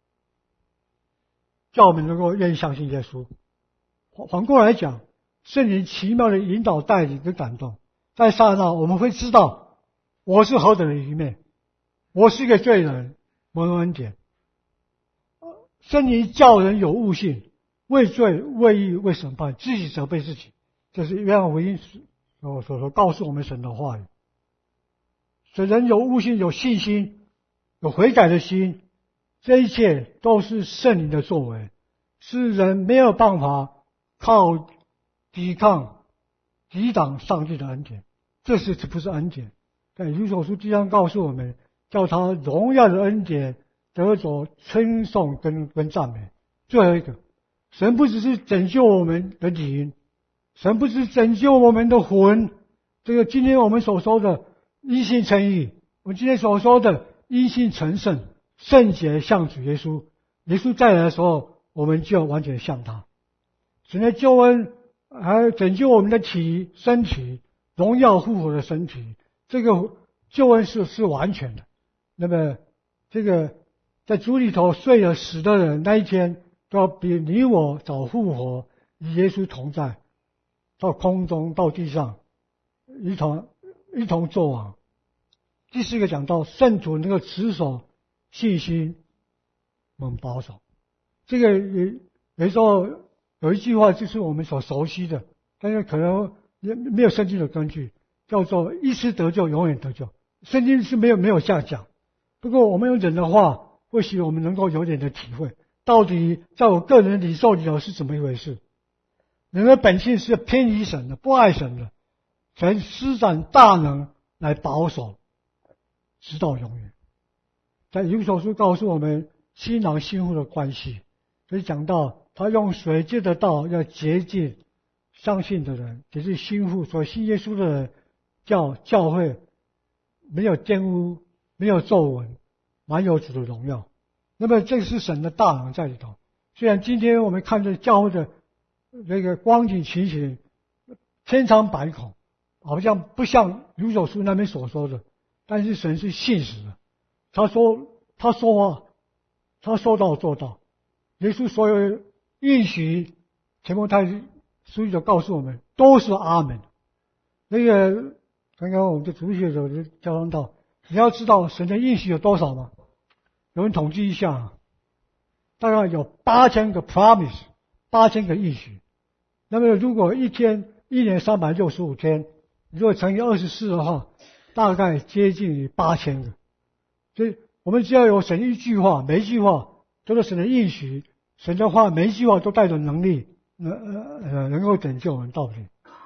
叫我们能够愿意相信耶稣。反过来讲，圣灵奇妙的引导、带领跟感动，在刹那我们会知道，我是何等的愚昧，我是一个罪人，蒙恩典。圣灵叫人有悟性，为罪、为义、为审判，自己责备自己。这是约翰福音所所说告诉我们神的话语。使人有悟性、有信心、有悔改的心，这一切都是圣灵的作为，是人没有办法靠抵抗、抵挡上帝的恩典。这是不是恩典？在以弗所书第三告诉我们，叫他荣耀的恩典得着称颂跟跟赞美。最后一个，神不只是拯救我们的灵，神不是拯救我们的魂。这个今天我们所说的因信称义，我们今天所说的因信成圣、圣洁像主耶稣。耶稣再来的时候，我们就完全像他。神的救恩还拯救我们的体身体，荣耀复活的身体。这个救恩是是完全的。那么这个在主里头睡了死的人，那一天都要比你我早复活，与耶稣同在，到空中到地上一同一同作王。第四个讲到圣徒能够持守信心，猛保守。这个有有时候有一句话就是我们所熟悉的，但是可能也没有圣经的根据，叫做一次得救，永远得救。圣经是没有没有下讲，不过我们用人的话，或许我们能够有点的体会，到底在我个人领受里头是怎么一回事。人的本性是偏离神的，不爱神的，神施展大能来保守，直到永远。在以弗所书告诉我们新郎新妇的关系，所以讲到他用水借的道要洁净相信的人，也是新妇所信耶稣的人，叫教会没有玷污，没有皱纹，满有主的荣耀。那么这是神的大能在里头。虽然今天我们看着教会的这个光景情形千疮百孔，好像不像以弗所书那边所说的，但是神是信实的。他说他说话，他说到做到。耶稣所有应许，提摩太书就告诉我们，都是阿门。那个刚刚我们的主学者就教导到，你要知道神的应许有多少吗？有人统计一下，大概有八千个 promise， 八千个应许。那么如果一天一年三百六十五天，如果乘以二十四的话，大概接近于八千个。所以我们只要有神一句话，每一句话都是神的应许，神的话每一句话都带着能力，呃呃能够拯救人到底。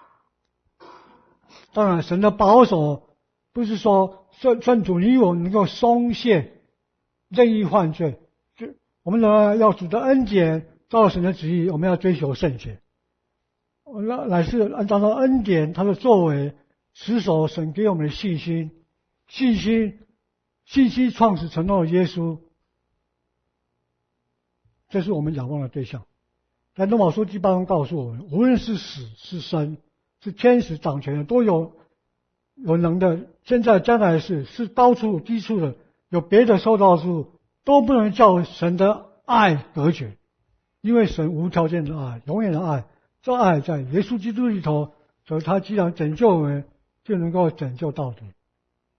当然，神的保守不是说圣圣主你我能够松懈任意犯罪，就我们呢要主的恩典，照神的旨意，我们要追求圣洁。那乃是按照他恩典，他的作为，持守神给我们的信心，信心，信心创始承诺的耶稣，这是我们仰望的对象。在罗马书第八章告诉我们，无论是死是生，是天使掌权的，都有有能的，现在将来的事，是高处低处的，有别的受到处，都不能叫神的爱隔绝，因为神无条件的爱，永远的爱，这爱在耶稣基督里头，所以他既然拯救我们，就能够拯救到底。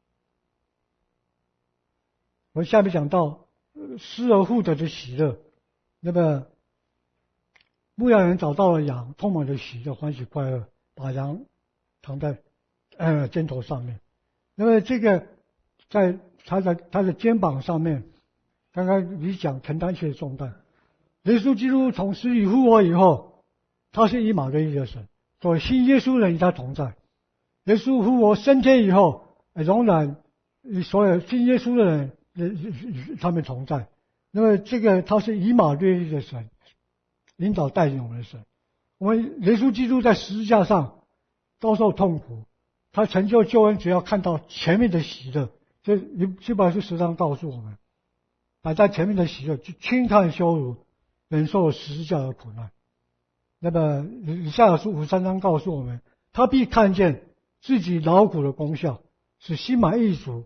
我下面讲到失而复得的喜乐。那么牧羊人找到了羊，充满了喜乐、欢喜、快乐，把羊扛在呃肩头上面。那么这个在他的他的肩膀上面，刚刚你讲承担一切重担。耶稣基督从死里复活以后，他是以马内利的神，所以信耶稣人与他同在。耶稣复活升天以后，仍然与所有信耶稣的人与他们同在。那么这个他是以马内利的神，领导带领我们的神。我们耶稣基督在十字架上遭受痛苦，他成就救恩，只要看到前面的喜乐。这希伯来书十章告诉我们，摆在前面的喜乐，去轻看羞辱，忍受十字架的苦难。那么以赛亚书五十三章告诉我们，他必看见自己劳苦的功效，使心满意足。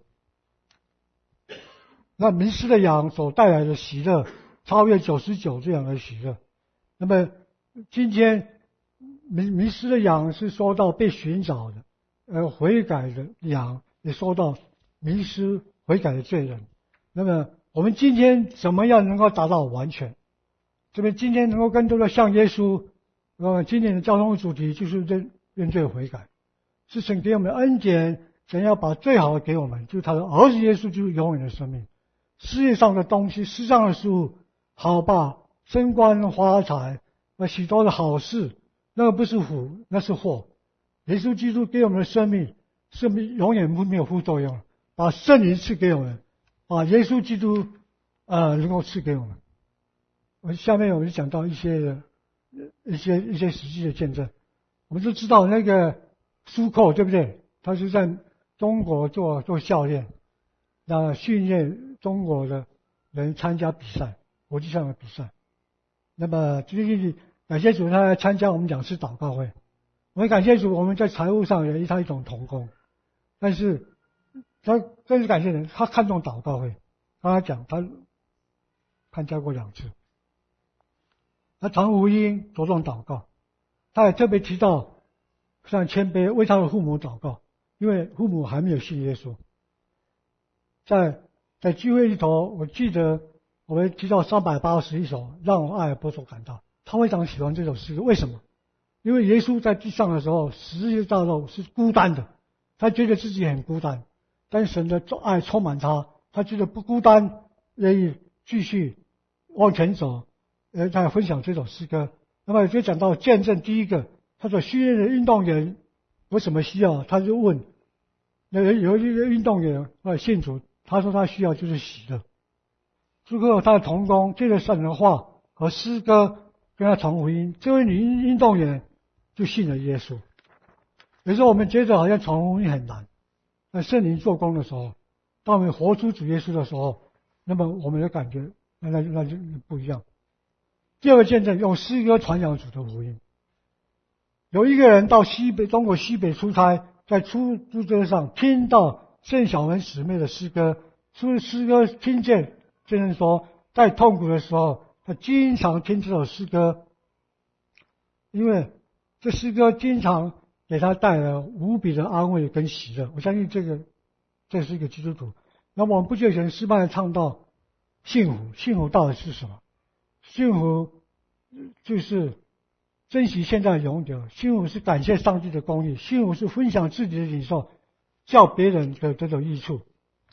那迷失的羊所带来的喜乐，超越九十九这样的喜乐。那么今天迷迷失的羊是说到被寻找的，呃，悔改的羊也说到迷失悔改的罪人。那么我们今天怎么样能够达到完全？这边今天能够更多的像耶稣。那么今年的交通主题就是认认罪悔改，是神给我们的恩典，神要把最好的给我们，就是他的儿子耶稣，就是永远的生命。世界上的东西，世上的事物，好吧，升官发财，那许多的好事，那个不是福，那是祸。耶稣基督给我们的生命，生命永远不没有副作用，把圣灵赐给我们，把耶稣基督呃能够赐给我们。我下面我们就讲到一些一些一些实际的见证。我们都知道那个苏寇，对不对？他是在中国做做教练，那训练中国的人参加比赛，国际上的比赛。那么最近感谢主，他来参加我们讲师祷告会。我们感谢主，我们在财务上有与他一种同工，但是他更是感谢人，他看重祷告会。刚才讲他参加过两次，他传福音，着重祷告。他也特别提到像谦卑，为他的父母祷告，因为父母还没有信耶稣。在在聚会里头，我记得我们提到三百八十一首让我爱而不受感到，他非常喜欢这首诗。为什么？因为耶稣在地上的时候，十字架上是孤单的，他觉得自己很孤单，但神的爱充满他，他觉得不孤单，愿意继续往前走。呃，他分享这首诗歌。那么就讲到见证，第一个，他说训练的运动员有什么需要？他就问，那有一个运动员啊信主，他说他需要就是喜乐。之后他的同工借着神的话和诗歌跟他传福音，这位女运动员就信了耶稣。有时候我们觉得好像传福音很难，那圣灵做工的时候，当我们活出主耶稣的时候，那么我们的感觉那那那就不一样。第二个见证，用诗歌传扬主的福音。有一个人到西北中国西北出差，在出租车上听到圣小文姊妹的诗歌，出诗歌听见见证说，在痛苦的时候，他经常听这首诗歌，因为这诗歌经常给他带来无比的安慰跟喜乐。我相信这个这是一个基督徒。那么我们不久前诗班唱到幸福，幸福到底是什么？幸福就是珍惜现在的拥有，幸福是感谢上帝的公义，幸福是分享自己的领受，叫别人的这种益处。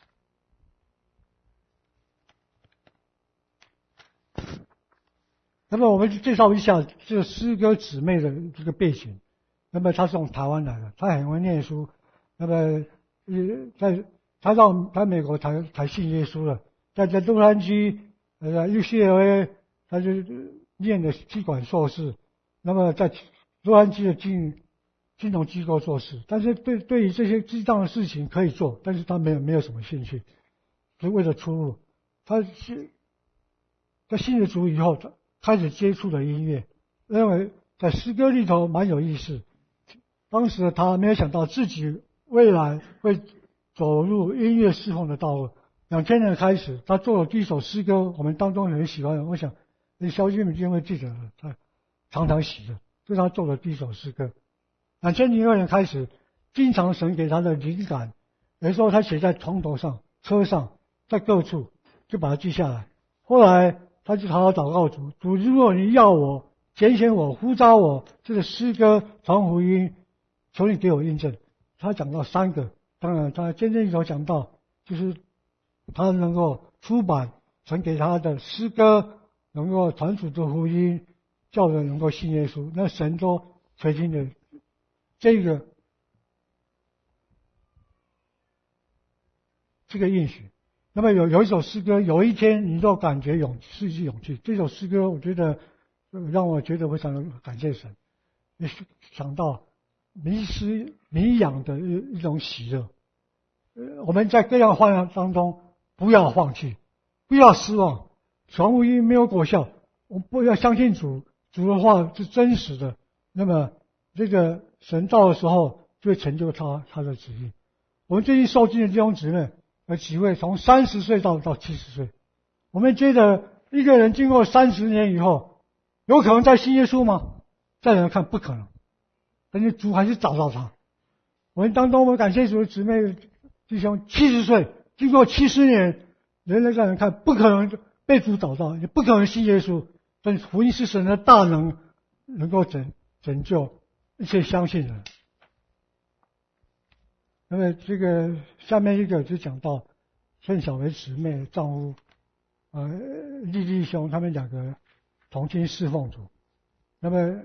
那么我们介绍一下这个诗歌姊妹的这个背景。那么她是从台湾来的，她很会念书。那么呃，在她到她美国才才信耶稣了，在在洛杉矶呃 U C L A。他就念的气管硕士，那么在洛杉矶的金金融机构做事，但是对对于这些记账的事情可以做，但是他没有没有什么兴趣，是为了出路。他是在信了主以后，他开始接触了音乐，认为在诗歌里头蛮有意思。当时他没有想到自己未来会走入音乐侍奉的道路。两千年开始，他做了第一首诗歌，我们当中很喜欢，我想那肖金敏就会记得他常常写的，这是他做的第一首诗歌。两千零二年开始，经常神给他的灵感，有时候他写在床头上、车上， 在各处，就把它记下来。后来他就好好祷告主，主如果你要我拣选我呼召我，这个诗歌传福音，求你给我印证。他讲到三个，当然他真正有讲到，就是他能够出版传给他的诗歌，能够传主的福音，叫人能够信耶稣，那神都垂听的这个这个应许。那么有有一首诗歌，有一天你都感觉勇失去勇气。这首诗歌我觉得、呃、让我觉得非常的感谢神，也想到迷失迷养的一一种喜乐。呃，我们在各样患难当中不要放弃，不要失望。传福音没有果效，我们不要相信主，主的话是真实的。那么这个神到的时候就会成就他他的旨意。我们最近受浸的弟兄姊妹有几位从三十岁到到七十岁，我们觉得一个人经过三十年以后，有可能再信耶稣吗？在人看不可能，但是主还是找到他。我们当中，我们感谢主的姊妹弟兄，七十岁经过七十年，人类在人看不可能被主找到，也不可能信耶稣。但是福音是神的大能，能够拯拯救一切相信人。那么这个下面一个就讲到郑小梅姊妹丈夫呃丽丽兄他们两个同心侍奉主。那么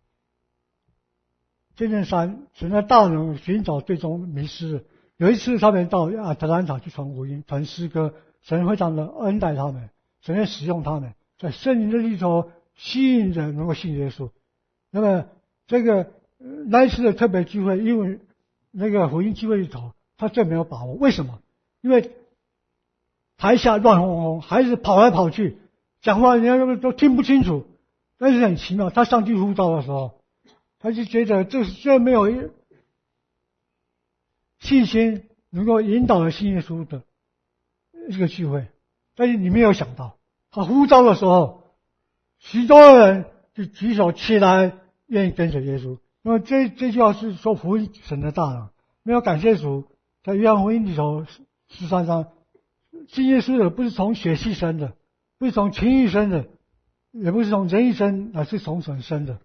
见证三神的大能寻找最终迷失。有一次他们到亚特兰大去传福音传诗歌，神非常的恩待他们，神会使用他们在圣灵的里头吸引人能够信耶稣。那么这个、呃、那一次的特别聚会，因为那个福音聚会里头他最没有把握。为什么？因为台下乱哄哄，孩子跑来跑去，讲话人家都听不清楚。但是很奇妙，他上去呼召的时候，他就觉得这这没有信心能够引导了信耶稣的一个聚会。但是你没有想到，他呼召的时候，许多人就举手起来，愿意跟随耶稣。那么这这句话是说福音神的大能。没有感谢主，在约翰福音里头十三章，信耶稣的不是从血气生的，不是从情欲生的，也不是从人意生，而是从神生的。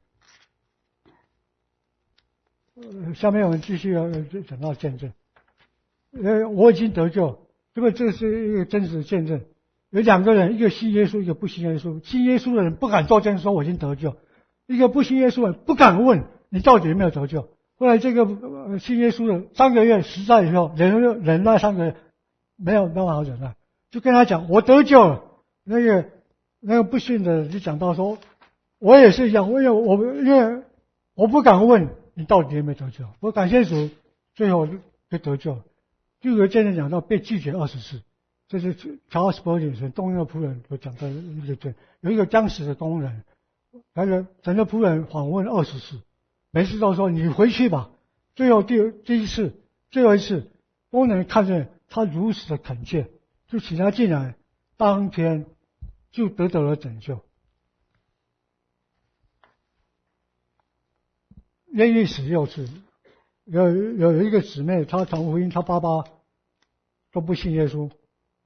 呃，下面我们继续要讲到见证。呃，我已经得救，这个这是一个真实的见证。有两个人，一个信耶稣，一个不信耶稣。信耶稣的人不敢作证说我已经得救，一个不信耶稣的人不敢问你到底有没有得救。后来这个、呃、信耶稣的三个月实在以后，忍忍耐三个月，没有办法忍耐，就跟他讲我得救了。那个那个不信的就讲到说，我也是一样，我也我因为我不敢问你到底有没有得救。我感谢主，最后就得救了。就有见证讲到被拒绝二十次，这是乔斯伯林神东约仆人有讲到一个证，有一个将死的工人，那个神的仆人访问二十次。每次都说你回去吧。最后第第一次，最后一次，工人看见他如此的恳切，就请他进来，当天就得到了拯救。愿意死六次，有有一个姊妹，她传福音，她爸爸都不信耶稣，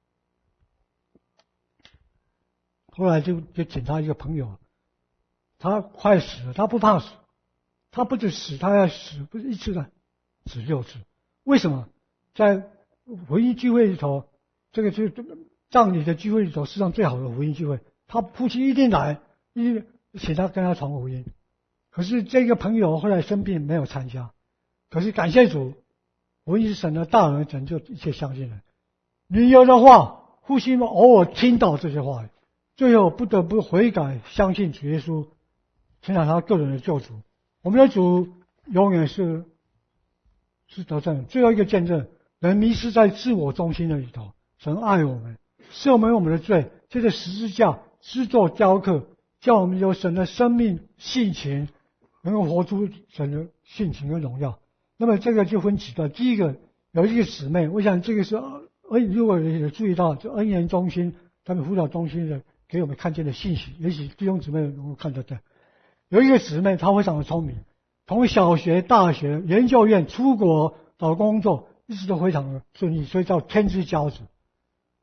后来就就请他一个朋友，他快死了，他不怕死。他不止死，他要死不是一次的，死六次。为什么？在福音聚会里头，这个是葬礼的聚会里头，世上最好的福音聚会。他夫妻一定来，一定请他跟他传福音。可是这个朋友后来生病没有参加。可是感谢主，福音是神的大能拯救一切相信人。你有的话，夫妻们偶尔听到这些话，最后不得不悔改，相信主耶稣，成长他个人的救主。我们的主永远是是得胜。最后一个见证，人迷失在自我中心的里头，神爱我们，赦免我们的罪，借着十字架制作雕刻，叫我们有神的生命性情，能够活出神的性情跟荣耀。那么这个就分几段。第一个有一个姊妹，我想这个是恩，如果有注意到，就恩言中心他们辅导中心的给我们看见的信息，也许弟兄姊妹能够看得到。有一个姊妹，她非常的聪明，从小学、大学、研究院、出国找工作，一直都非常的顺利，所以叫天之骄子。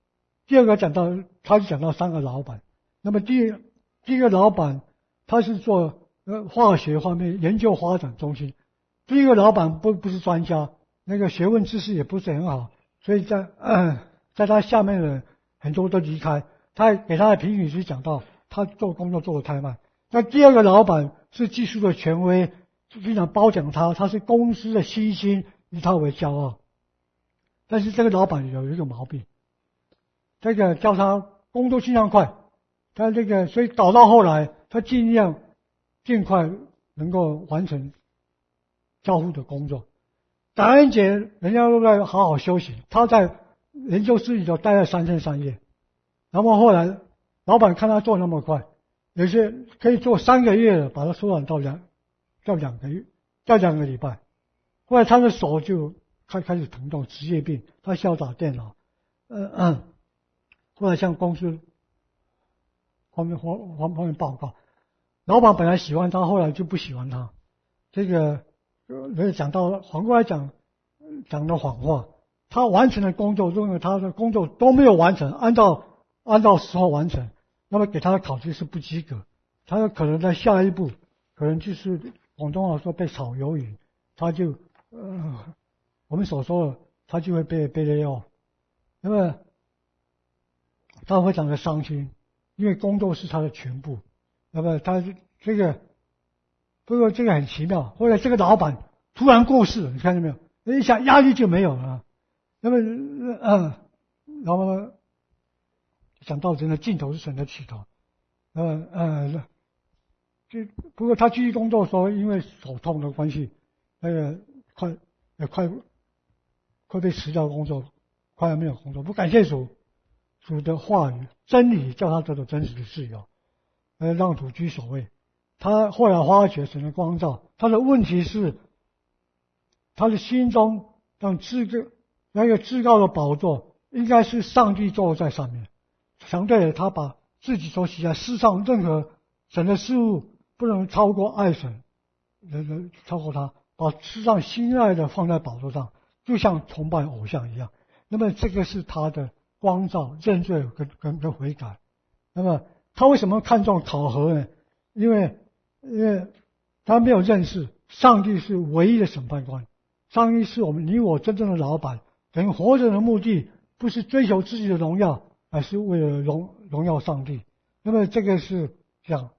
第二个讲到，他就讲到三个老板。那么第第一个老板，他是做呃化学方面研究发展中心。第一个老板不不是专家，那个学问知识也不是很好，所以在呃在他下面的人很多都离开。他给他的评语是讲到他做工作做得太慢。那第二个老板是技术的权威，经常褒奖他，他是公司的新星，以他为骄傲。但是这个老板有一个毛病，这个叫他工作尽量快，他这个所以搞到后来，他尽量尽快能够完成交付的工作。感恩节人家都在好好休息，他在研究室里头待了三天三夜。然后后来老板看他做那么快，有些可以做三个月的，把他缩短到两到两个月，到两个礼拜。后来他的手就开开始疼痛，职业病，他需要打电脑。嗯嗯，后来向公司方面方方面报告，老板本来喜欢他，后来就不喜欢他。这个呃讲到反过来讲，讲的谎话，他完成的工作，认为他的工作都没有完成，按照按照时候完成，那么给他的考绩是不及格。他有可能在下一步，可能就是广东话说被炒鱿鱼，他就呃我们所说的，他就会被被 lay off。那么他非常的伤心，因为工作是他的全部。那么他这个，不过这个很奇妙，后来这个老板突然过世了，你看见没有？一下压力就没有了。那么嗯，然后想到人的尽头是神的起头。呃呃，就不过他继续工作的时候，因为手痛的关系，那个快也快快被辞掉工作，快要没有工作。不感谢主，主的话语真理叫他得到真实的自由，呃，让主居首位。他后来发觉神的光照，他的问题是，他的心中让至高那个至高的宝座应该是上帝坐在上面，相对的，他把自己所喜爱世上任何神的事物不能超过爱神，人超过他，把世上心爱的放在宝座上，就像崇拜偶像一样。那么这个是他的光照、认罪跟跟跟悔改。那么他为什么看重考核呢？因为因为他没有认识上帝是唯一的审判官，上帝是我们你我真正的老板。人活着的目的不是追求自己的荣耀，而是为了荣荣耀上帝。那么这个是这样。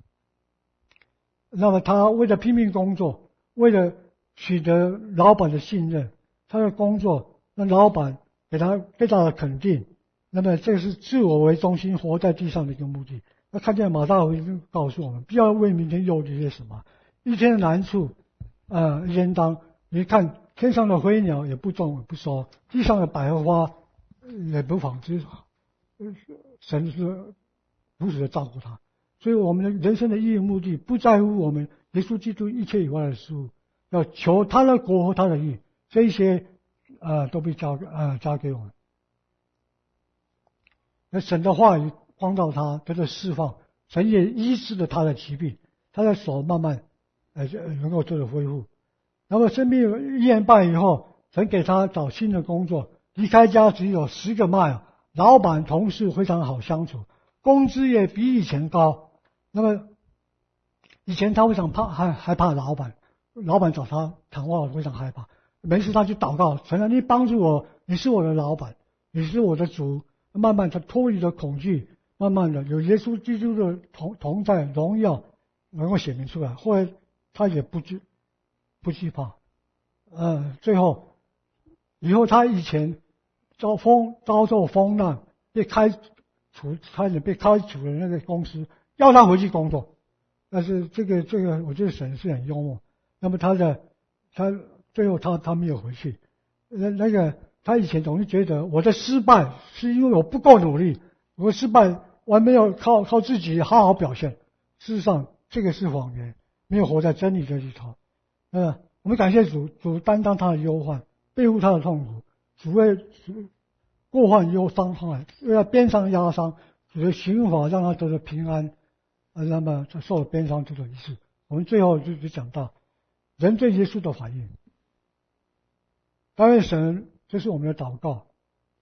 那么他为了拼命工作，为了取得老板的信任，他的工作让老板给他最大的肯定。那么这是自我为中心活在地上的一个目的。那看见马大卫告诉我们，不要为明天忧虑些什么，一天的难处呃应当你看天上的飞鸟也不种也不收，地上的百合花也不纺织，神是如此的照顾他。所以我们的人生的意义目的不在乎我们耶稣基督一切以外的事物，要求他的国和他的义，这些呃都被交呃交给我们。那神的话语光照他，得到释放，神也医治了他的疾病，他的手慢慢呃能够做得恢复。那么生病一年半以后，神给他找新的工作，离开家只有十个 mile， 老板同事非常好相处，工资也比以前高。那么以前他非常怕害害怕老板，老板找他谈话非常害怕，没事他就祷告，神啊，你帮助我，你是我的老板，你是我的主。慢慢他脱离了恐惧，慢慢的有耶稣基督的同同在荣耀能够显明出来。后来他也不惧不惧怕，呃，最后以后他以前遭风遭受风浪被开除，差点被开除的那个公司要他回去工作，但是这个这个我觉得神是很幽默。那么他的他最后他他没有回去，那那个。他以前总是觉得我的失败是因为我不够努力，我的失败我还没有靠靠自己好好表现。事实上，这个是谎言，没有活在真理的里头。呃，我们感谢主，主担当他的忧患，背负他的痛苦，主为主过患忧伤害，为他鞭伤压伤，主的刑罚让他得了平安，呃，那么他受了鞭伤这个仪式。我们最后就就讲到人对耶稣的反应，当然神。这是我们的祷告，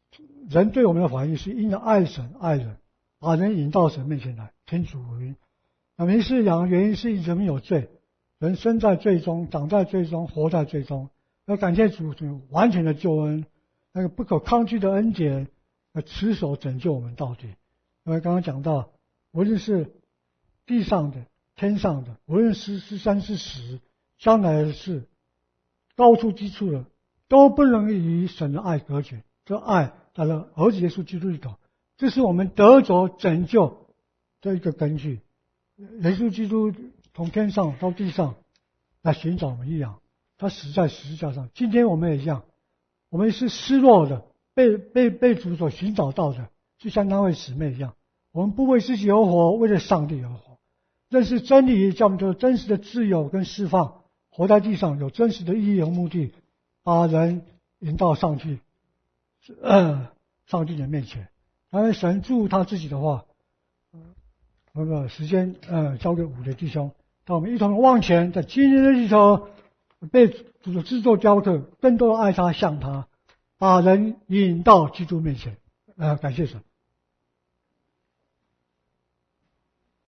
人对我们的反应是因着爱神爱人，把人引到神面前来，天主福音。那么是两个原因，是人们有罪，人生在罪中，长在罪中，活在罪中。要感谢主完全的救恩，那个不可抗拒的恩典，呃，持守拯救我们到底。因为刚刚讲到，无论是地上的、天上的，无论是是三是十，将来的事，高处低处的，都不能与神的爱隔绝。这爱在了儿子耶稣基督里头，这是我们得着拯救的一个根据。耶稣基督从天上到地上来寻找我们一样，他死在十字架上。今天我们也一样，我们是失落的，被被被主所寻找到的，就像那位姊妹一样。我们不为自己而活，为了上帝而活。认识真理，叫我们有真实的自由跟释放，活在地上有真实的意义和目的，把人引到上去，呃，上帝的面前。当然，神祝他自己的话。那么时间呃交给五的弟兄，让我们一同往前，在今天的里头被主的制作雕刻，更多的爱他像他，把人引到基督面前。呃，感谢神。